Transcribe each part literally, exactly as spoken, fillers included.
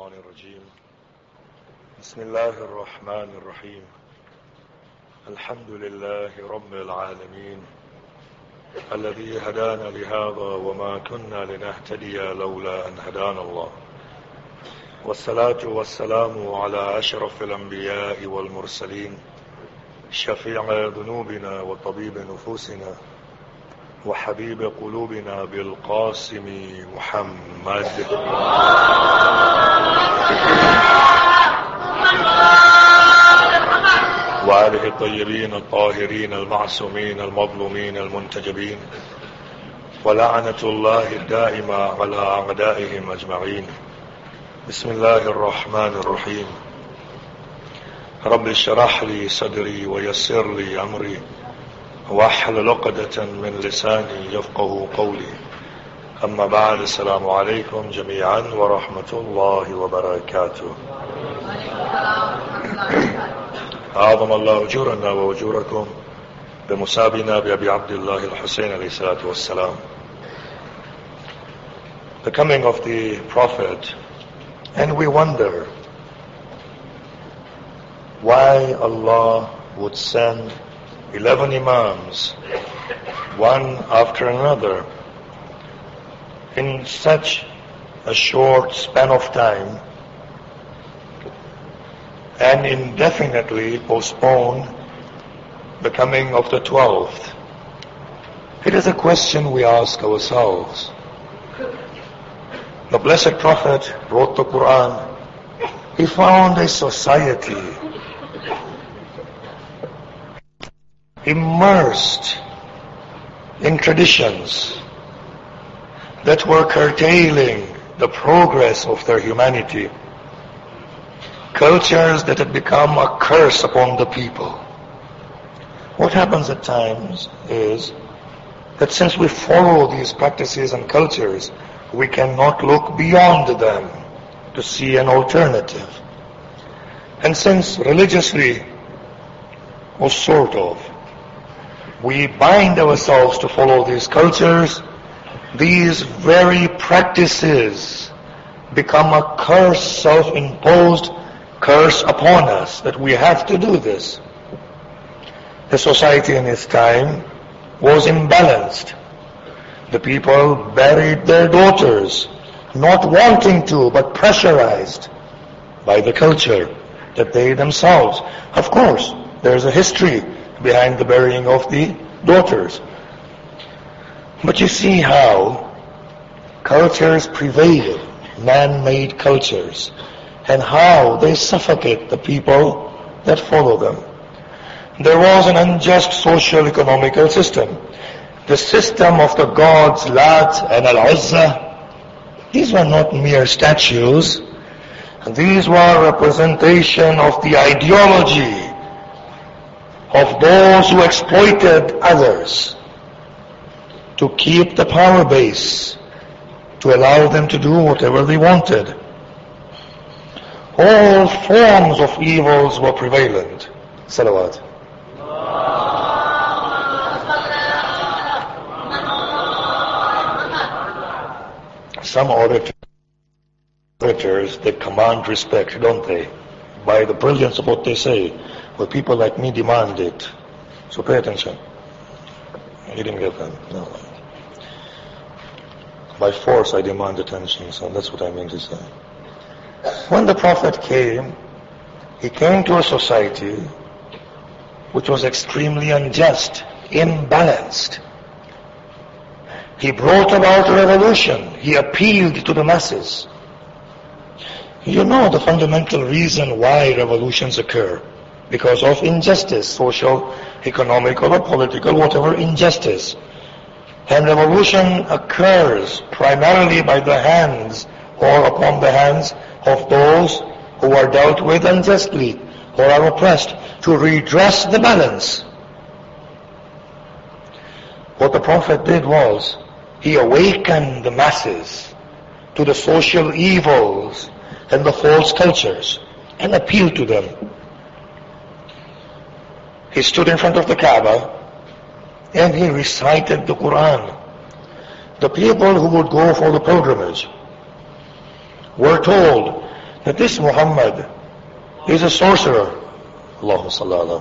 الشيطان الرجيم بسم الله الرحمن الرحيم الحمد لله رب العالمين الذي هدانا لهذا وما كنا لنهتدي لولا أن هدانا الله والصلاة والسلام على أشرف الأنبياء والمرسلين شفيع ذنوبنا وطبيب نفوسنا وحبيب قلوبنا بالقاسم محمد وآله الطيبين الطاهرين المعصومين المظلومين المنتجبين ولعنة الله الدائمة على أعدائهم أجمعين. بسم الله الرحمن الرحيم. رب اشرح لي صدري ويسر لي أمري واحلل عقدة من لساني يفقه قولي. أما بعد، السلام عليكم جميعا ورحمة الله وبركاته. أعظم الله أجورنا وأجوركم بمسابنا بأبي عبد الله الحسين عليه الصلاة والسلام. The coming of the Prophet, and we wonder why Allah would send eleven Imams, one after another, in such a short span of time, and indefinitely postpone the coming of the twelfth. It is a question we ask ourselves. The Blessed Prophet wrote the Quran. He found a society immersed in traditions that were curtailing the progress of their humanity, cultures that had become a curse upon the people. What happens at times is that since we follow these practices and cultures, we cannot look beyond them to see an alternative. And since religiously, or sort of, we bind ourselves to follow these cultures, these very practices become a curse, self-imposed curse upon us, that we have to do this. The society in its time was imbalanced. The people buried their daughters, not wanting to, but pressurized by the culture that they themselves. Of course, there's a history behind the burying of the daughters. But you see how cultures prevail, man-made cultures, and how they suffocate the people that follow them. There was an unjust social economical system. The system of the gods Lat and Al-Uzza, these were not mere statues. These were representation of the ideology of those who exploited others to keep the power base, to allow them to do whatever they wanted. All forms of evils were prevalent. Salawat. Some orators, they command respect, don't they? By the brilliance of what they say. Well, people like me demand it. So pay attention. You didn't get that? No. By force I demand attention, so that's what I mean to say. When the Prophet came, he came to a society which was extremely unjust, imbalanced. He brought about a revolution. He appealed to the masses. You know the fundamental reason why revolutions occur. Because of injustice, social, economical, or political, whatever injustice. And revolution occurs primarily by the hands or upon the hands of those who are dealt with unjustly or are oppressed, to redress the balance. What the Prophet did was, he awakened the masses to the social evils and the false cultures and appealed to them. He stood in front of the Kaaba and he recited the Quran. The people who would go for the pilgrimage were told that this Muhammad is a sorcerer. Allahumma salli ala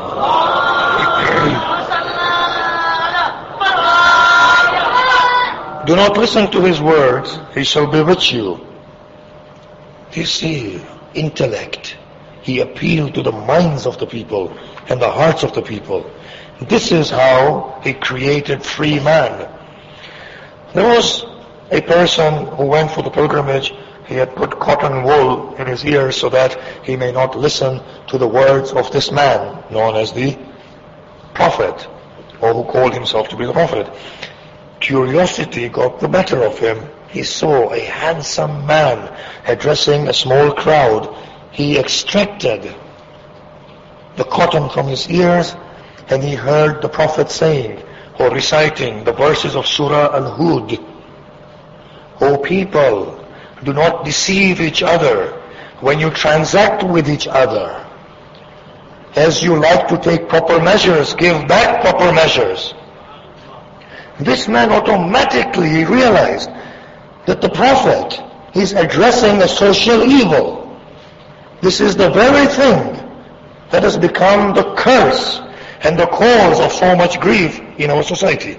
Muhammad. Do not listen to his words, he shall bewitch you. You see, intellect. He appealed to the minds of the people and the hearts of the people. This is how he created free man. There was a person who went for the pilgrimage. He had put cotton wool in his ears so that he may not listen to the words of this man known as the prophet, or who called himself to be the prophet. Curiosity got the better of him. He saw a handsome man addressing a small crowd. He extracted the cotton from his ears, and he heard the prophet saying or reciting the verses of Surah Al-Hud. O people, do not deceive each other when you transact with each other. As you like to take proper measures, give back proper measures. This man automatically realized that the prophet is addressing a social evil. This is the very thing that has become the curse and the cause of so much grief in our society.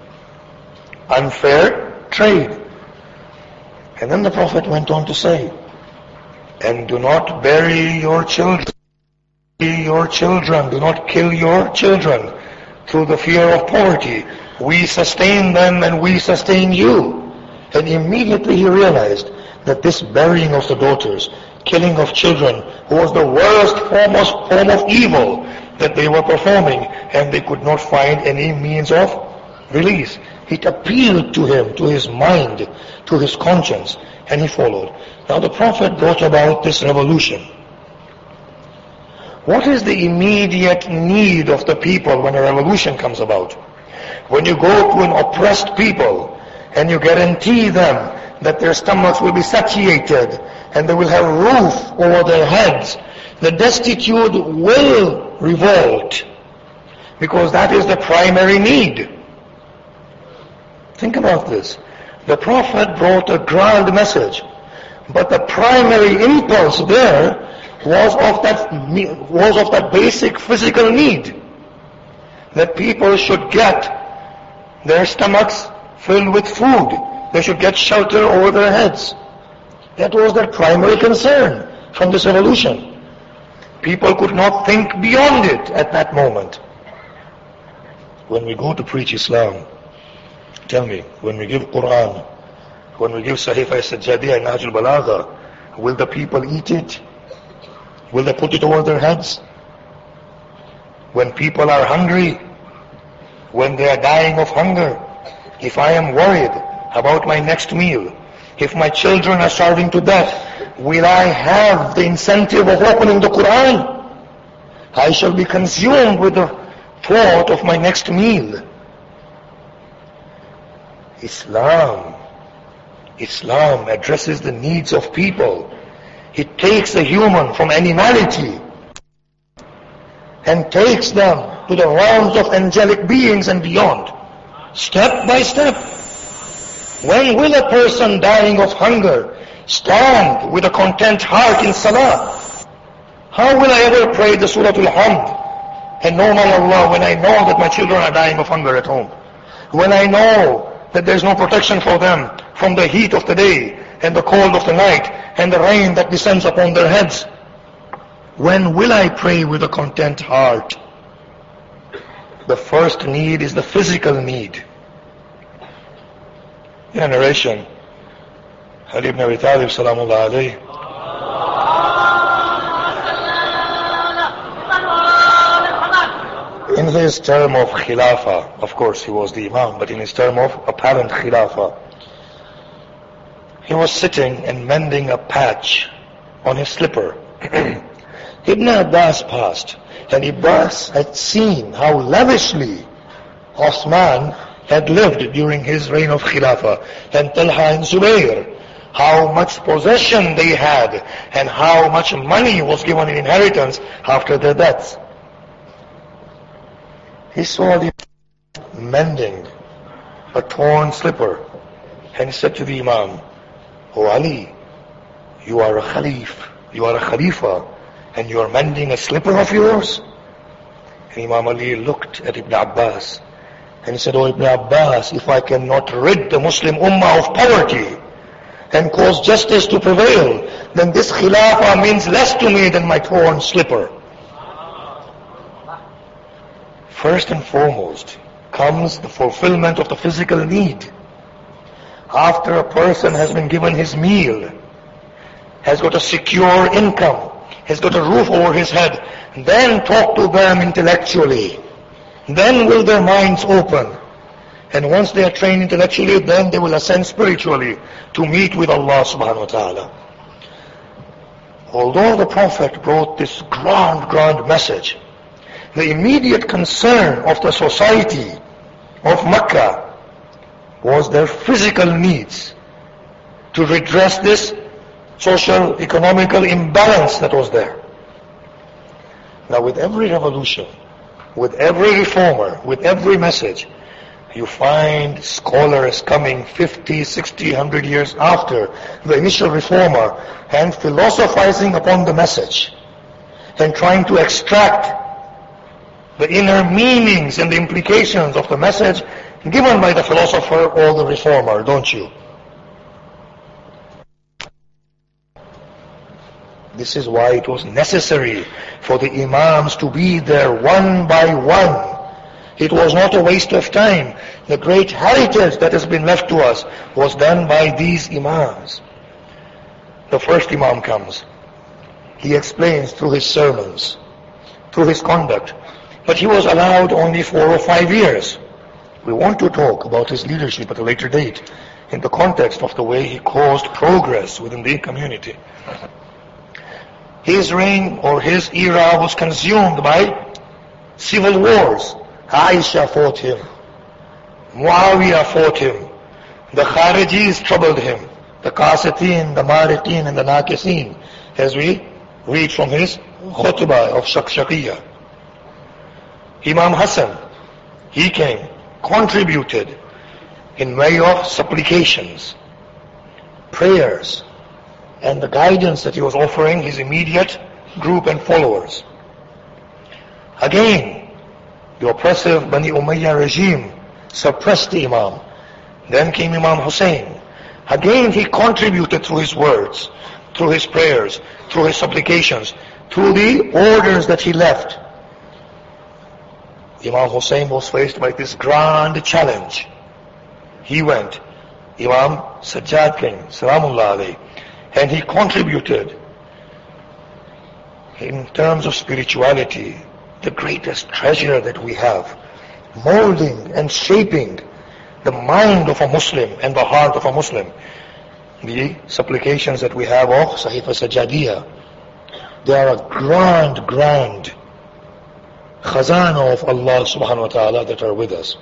Unfair trade. And then the prophet went on to say, and do not bury your children, your children, do not kill your children through the fear of poverty. We sustain them and we sustain you. And immediately he realized that this burying of the daughters, killing of children, was the worst form of, form of evil that they were performing, and they could not find any means of release. It appealed to him, to his mind, to his conscience, and he followed. Now the Prophet brought about this revolution. What is the immediate need of the people when a revolution comes about? When you go to an oppressed people and you guarantee them that their stomachs will be satiated and they will have a roof over their heads, the destitute will revolt, because that is the primary need. Think about this. The Prophet brought a grand message, but the primary impulse there was of that was of that basic physical need, that people should get their stomachs filled with food. They should get shelter over their heads. That was their primary concern from this revolution. People could not think beyond it at that moment. When we go to preach Islam, tell me, when we give Quran, when we give Sahifa Sajjadiyah and Nahjul Balagha, will the people eat it? Will they put it over their heads? When people are hungry, when they are dying of hunger, if I am worried about my next meal, if my children are starving to death, will I have the incentive of opening the Quran? I shall be consumed with the thought of my next meal. Islam, Islam addresses the needs of people. It takes a human from animality and takes them to the realms of angelic beings and beyond, step by step. When will a person dying of hunger stand with a content heart in salah? How will I ever pray the Surah Al-Hamd and know my Allah when I know that my children are dying of hunger at home? When I know that there is no protection for them from the heat of the day and the cold of the night and the rain that descends upon their heads? When will I pray with a content heart? The first need is the physical need. In a narration, Ali ibn Abi Talib salamullah alayhi, in his term of khilafah, of course he was the imam, but in his term of apparent khilafah, he was sitting and mending a patch on his slipper. Ibn Abbas passed, and Abbas had seen how lavishly Osman had lived during his reign of Khilafah, and Talha and Zubair, how much possession they had, and how much money was given in inheritance after their deaths. He saw the mending a torn slipper, and he said to the Imam, "O Ali, You are a Khalif, you are a Khalifa, and you are mending a slipper of yours? And Imam Ali looked at Ibn Abbas and he said, "Oh Ibn Abbas, if I cannot rid the Muslim Ummah of poverty and cause justice to prevail, then this Khilafah means less to me than my torn slipper." First and foremost comes the fulfillment of the physical need. After a person has been given his meal, has got a secure income, has got a roof over his head, then talk to them intellectually. Then will their minds open. And once they are trained intellectually, then they will ascend spiritually to meet with Allah subhanahu wa ta'ala. Although the Prophet brought this grand, grand message, the immediate concern of the society of Mecca was their physical needs to redress this social, economical imbalance that was there. Now with every revolution, with every reformer, with every message, you find scholars coming fifty, sixty, one hundred years after the initial reformer and philosophizing upon the message and trying to extract the inner meanings and the implications of the message given by the philosopher or the reformer, don't you? This is why it was necessary for the Imams to be there one by one. It was not a waste of time. The great heritage that has been left to us was done by these Imams. The first Imam comes. He explains through his sermons, through his conduct. But he was allowed only four or five years. We want to talk about his leadership at a later date in the context of the way he caused progress within the community. His reign or his era was consumed by civil wars. Aisha fought him. Muawiyah fought him. The Kharijis troubled him. The Qasitin, the Mariqin and the Naqisin, as we read from his khutbah of Shaqshaqiyah. Imam Hassan, he came, contributed in way of supplications, prayers, and the guidance that he was offering his immediate group and followers. Again, the oppressive Bani Umayyah regime suppressed the Imam. Then came Imam Hussein. Again he contributed through his words, through his prayers, through his supplications, through the orders that he left. Imam Hussein was faced by this grand challenge. He went. Imam Sajjad came, Salamullah alayhi, and he contributed in terms of spirituality, the greatest treasure that we have, molding and shaping the mind of a Muslim and the heart of a Muslim. The supplications that we have of Sahifa Sajjadiyah, they are a grand, grand khazana of Allah subhanahu wa ta'ala that are with us.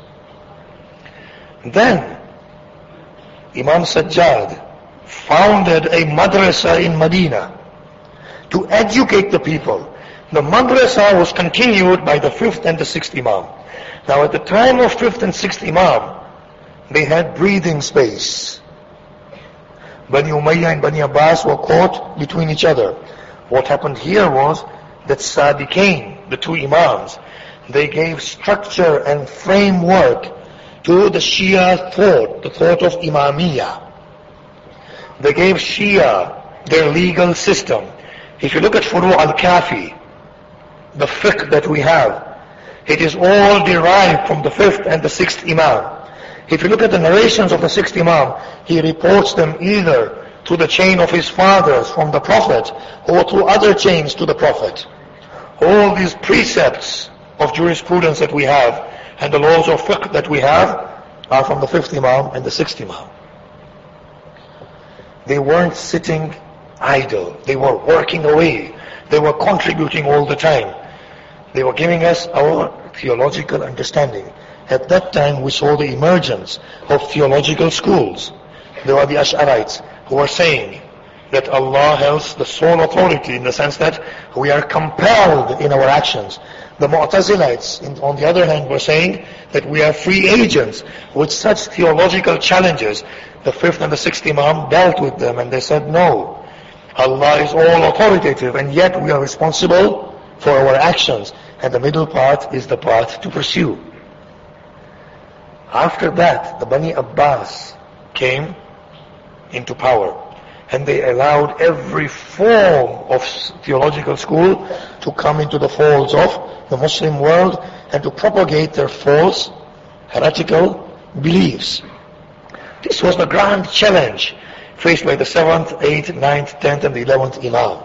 Then Imam Sajjad founded a madrasa in Medina to educate the people. The madrasa was continued by the fifth and the sixth Imam. Now at the time of fifth and sixth Imam, they had breathing space. Bani Umayyah and Bani Abbas were caught between each other. What happened here was that Sadiqain, the two Imams, they gave structure and framework to the Shia thought, the thought of Imamiyah. They gave Shia their legal system. If you look at Furu al-Kafi, the fiqh that we have, it is all derived from the fifth and the sixth Imam. If you look at the narrations of the sixth Imam, he reports them either through the chain of his fathers from the Prophet or through other chains to the Prophet. All these precepts of jurisprudence that we have and the laws of fiqh that we have are from the fifth Imam and the sixth Imam. They weren't sitting idle. They were working away. They were contributing all the time. They were giving us our theological understanding. At that time we saw the emergence of theological schools. There were the Ash'arites who were saying that Allah has the sole authority in the sense that we are compelled in our actions. The Mu'tazilites, in, on the other hand, were saying that we are free agents. With such theological challenges, the fifth and the sixth Imam dealt with them and they said no. Allah is all authoritative, and yet we are responsible for our actions. And the middle path is the path to pursue. After that, the Bani Abbas came into power, and they allowed every form of theological school to come into the folds of the Muslim world and to propagate their false, heretical beliefs. This was the grand challenge faced by the seventh, eighth, ninth, tenth, and the eleventh Imam.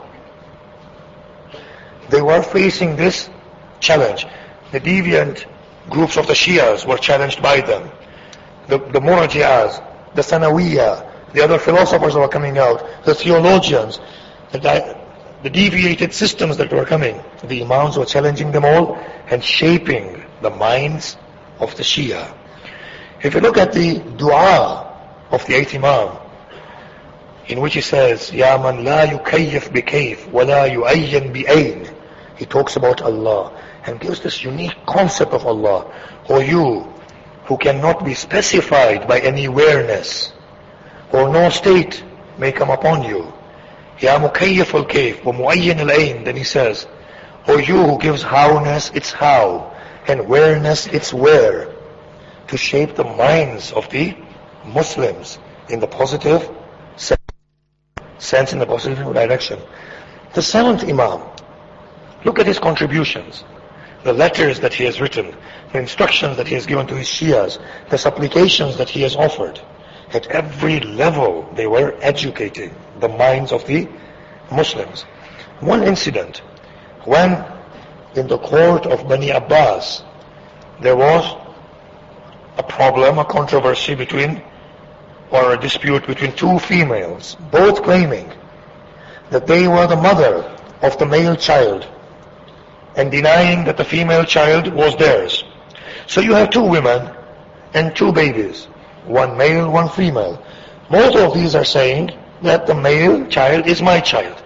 They were facing this challenge. The deviant groups of the Shias were challenged by them. The, the Murji'as, the Sanawiyah, the other philosophers that were coming out, the theologians, the, di- the deviated systems that were coming. The Imams were challenging them all and shaping the minds of the Shia. If you look at the dua of the eighth Imam, in which he says, Ya man la yukayyaf bi kayf wa la yu'ayyan bi ayn. He talks about Allah and gives this unique concept of Allah. O you who cannot be specified by any awareness, or no state may come upon you. Ya mukayyaf al-kayf wa mu'ayyan al-ayn. Then he says, O you who gives howness its how, and awareness its where, to shape the minds of the Muslims in the positive sense. sense in the positive direction. The seventh Imam, look at his contributions, the letters that he has written, the instructions that he has given to his Shias, the supplications that he has offered. At every level they were educating the minds of the Muslims. One incident, when in the court of Bani Abbas there was a problem, a controversy between or a dispute between two females, both claiming that they were the mother of the male child and denying that the female child was theirs. So you have two women and two babies, one male, one female. Both of these are saying that the male child is my child.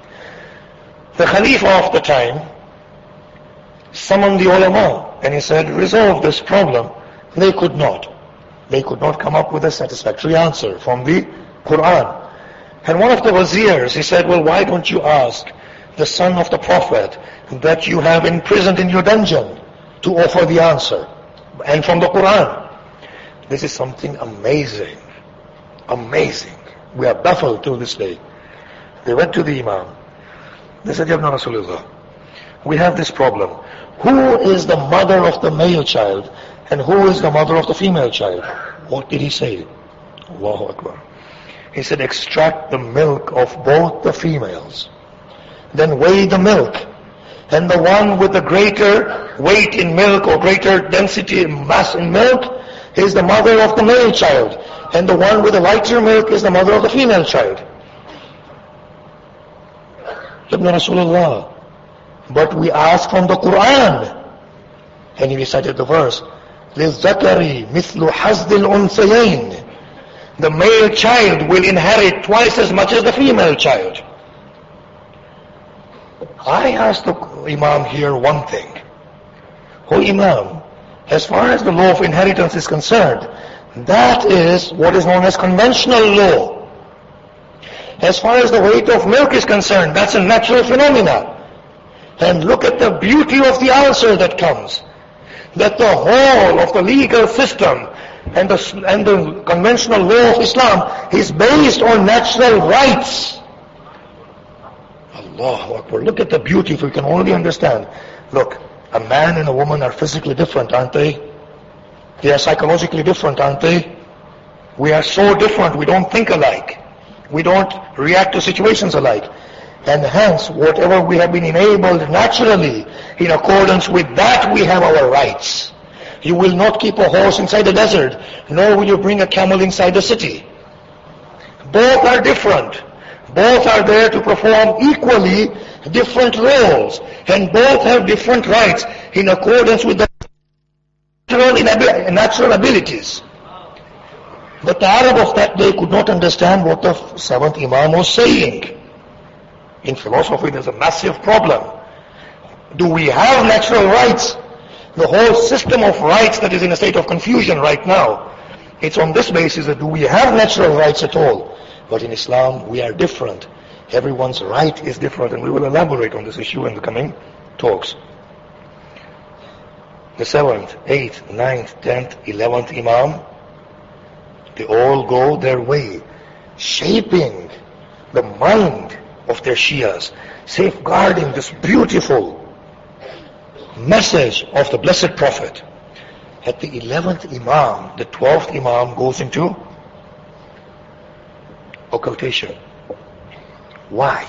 The Khalifa of the time summoned the ulama and he said, resolve this problem. They could not. They could not come up with a satisfactory answer from the Quran. And one of the wazirs, he said, well, why don't you ask the son of the Prophet that you have imprisoned in your dungeon to offer the answer? And from the Quran. This is something amazing. Amazing. We are baffled till this day. They went to the Imam. They said, Ya Ibn Rasulullah, we have this problem. Who is the mother of the male child and who is the mother of the female child? What did he say? Allahu Akbar. He said, extract the milk of both the females. Then weigh the milk. And the one with the greater weight in milk or greater density, mass in milk, is the mother of the male child. And the one with the lighter milk is the mother of the female child. Ibn Rasulullah. But we ask from the Quran. And he recited the verse, لِلذَّكَرِ مِثْلُ حَزْدِ الْأُنْثَيَيْنِ. The male child will inherit twice as much as the female child. I asked the Imam here one thing. Oh Imam, as far as the law of inheritance is concerned, that is what is known as conventional law. As far as the weight of milk is concerned, that's a natural phenomena. And look at the beauty of the answer that comes. That the whole of the legal system and the, and the conventional law of Islam is based on natural rights. Allahu Akbar. Look at the beauty if we can only understand. Look, a man and a woman are physically different, aren't they? They are psychologically different, aren't they? We are so different, we don't think alike. We don't react to situations alike. And hence, whatever we have been enabled naturally, in accordance with that we have our rights. You will not keep a horse inside the desert, nor will you bring a camel inside the city. Both are different. Both are there to perform equally different roles. And both have different rights in accordance with the natural abilities. But the Arab of that day could not understand what the seventh Imam was saying. In philosophy there's a massive problem. Do we have natural rights? The whole system of rights that is in a state of confusion right now, it's on this basis that do we have natural rights at all? But in Islam we are different. Everyone's right is different, and we will elaborate on this issue in the coming talks. The seventh, eighth, ninth, tenth, eleventh Imam, they all go their way, shaping the mind of their Shias, safeguarding this beautiful message of the Blessed Prophet. At the eleventh Imam, the twelfth Imam goes into occultation. Why?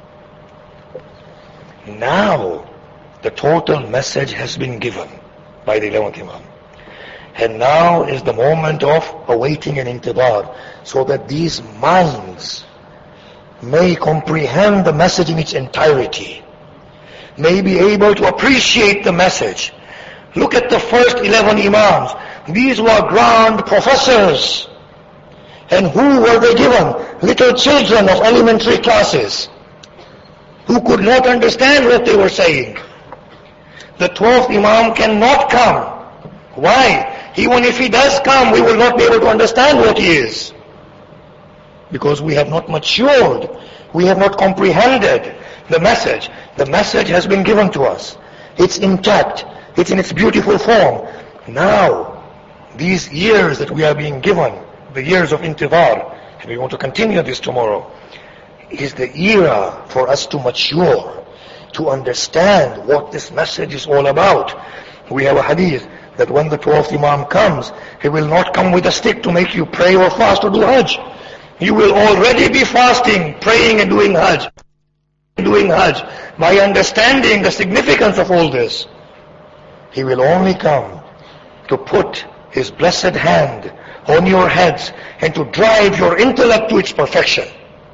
Now the total message has been given by the eleventh Imam. And now is the moment of awaiting an intidar, so that these minds may comprehend the message in its entirety, may be able to appreciate the message. Look at the first eleven Imams. These were grand professors. And who were they given? Little children of elementary classes who could not understand what they were saying. The twelfth Imam cannot come. Why? Even if he does come, we will not be able to understand what he is. Because we have not matured. We have not comprehended the message. The message has been given to us. It's intact. It's in its beautiful form. Now, these years that we are being given, the years of intidar, and we want to continue this tomorrow, is the era for us to mature, to understand what this message is all about. We have a hadith that when the twelfth Imam comes, he will not come with a stick to make you pray or fast or do Hajj. You will already be fasting, praying and doing Hajj. Doing Hajj by understanding the significance of all this. He will only come to put his blessed hand on your heads and to drive your intellect to its perfection.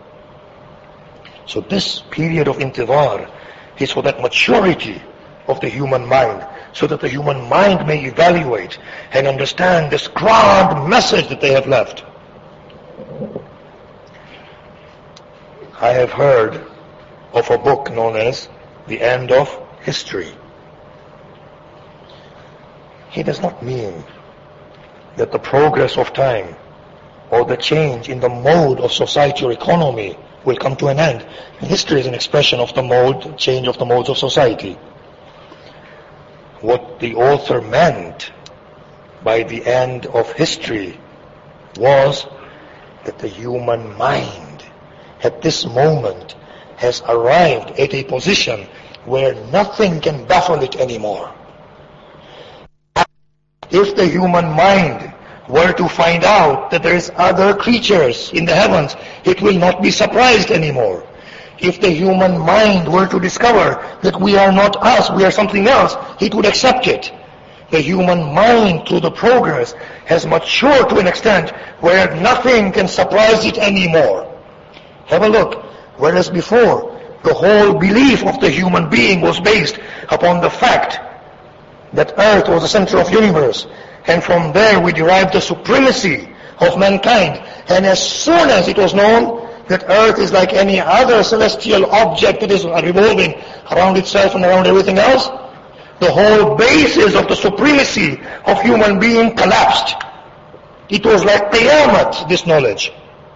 So this period of intidar is for that maturity of the human mind, so that the human mind may evaluate and understand this grand message that they have left. I have heard of a book known as The End of History. He does not mean that the progress of time or the change in the mode of society or economy will come to an end. History is an expression of the mode, change of the modes of society. What the author meant by the end of history was that the human mind at this moment has arrived at a position where nothing can baffle it anymore. If the human mind were to find out that there is other creatures in the heavens, it will not be surprised anymore. If the human mind were to discover that we are not us, we are something else, it would accept it. The human mind, through the progress, has matured to an extent where nothing can surprise it anymore. Have a look. Whereas before, the whole belief of the human being was based upon the fact that earth was the center of the universe, and from there we derived the supremacy of mankind. And as soon as it was known that earth is like any other celestial object that is revolving around itself and around everything else, the whole basis of the supremacy of human being collapsed. It was like Qiyamah, this knowledge.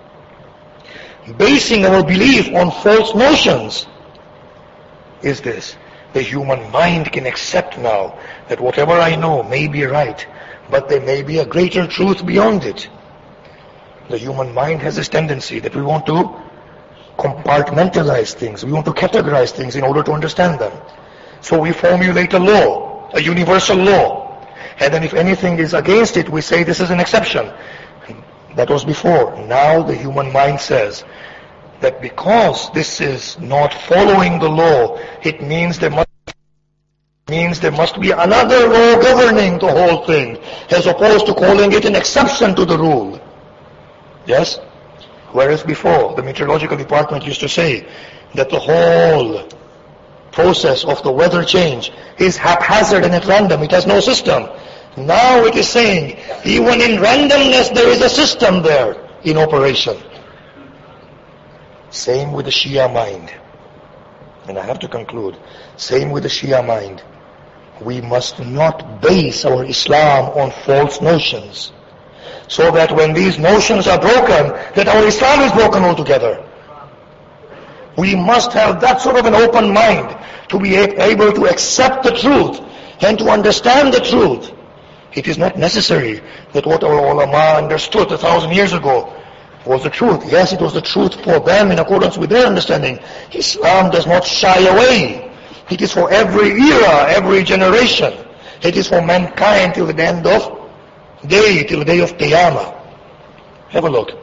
Basing our belief on false notions is this. The human mind can accept now that whatever I know may be right, but there may be a greater truth beyond it. The human mind has this tendency that we want to compartmentalize things, we want to categorize things in order to understand them. So we formulate a law, a universal law, and then if anything is against it, we say this is an exception. That was before. Now the human mind says that because this is not following the law, it means there must means there must be another law governing the whole thing, as opposed to calling it an exception to the rule. Yes? Whereas before, the meteorological department used to say that the whole process of the weather change is haphazard and at random, it has no system. Now it is saying, even in randomness there is a system there in operation. Same with the Shia mind. And I have to conclude, same with the Shia mind. We must not base our Islam on false notions, so that when these notions are broken, that our Islam is broken altogether. We must have that sort of an open mind to be able to accept the truth and to understand the truth. It is not necessary that what our ulama understood a thousand years ago was the truth. Yes, it was the truth for them in accordance with their understanding. Islam does not shy away. It is for every era, every generation. It is for mankind till the end of day, till the day of Qiyamah. Have a look.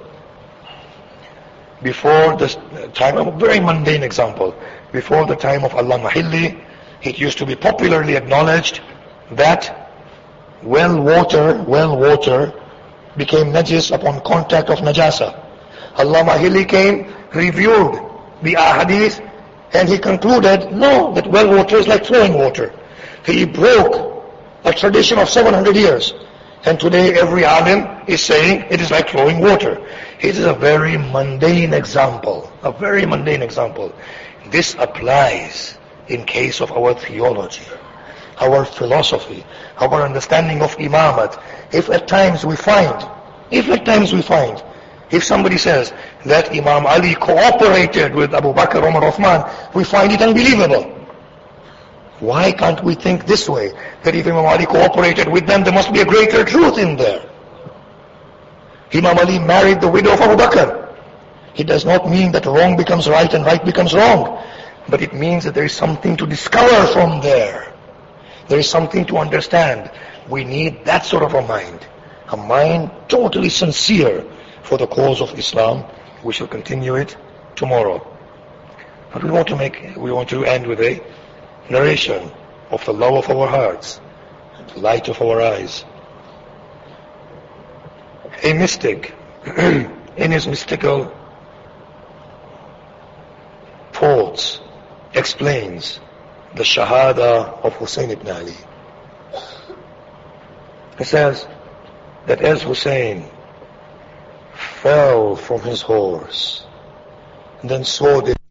Before the time of a very mundane example, before the time of Allama Hilli, it used to be popularly acknowledged that well water, well water became najis upon contact of najasa. Allama Hilli came, reviewed the ahadith, and he concluded, no, that well water is like flowing water. He broke a tradition of seven hundred years. And today every alim is saying it is like flowing water. It is a very mundane example, a very mundane example. This applies in case of our theology, our philosophy, our understanding of imamat. If at times we find, if at times we find, if somebody says that Imam Ali cooperated with Abu Bakr, Umar, Uthman, we find it unbelievable. Why can't we think this way? That if Imam Ali cooperated with them, there must be a greater truth in there. Imam Ali married the widow of Abu Bakr. It does not mean that wrong becomes right and right becomes wrong. But it means that there is something to discover from there. There is something to understand. We need that sort of a mind. A mind totally sincere for the cause of Islam. We shall continue it tomorrow. But we want to make, we want to end with a narration of the love of our hearts, the light of our eyes. A mystic, in his mystical thoughts, explains the Shahada of Hussein ibn Ali. He says that as Hussein fell from his horse, and then saw the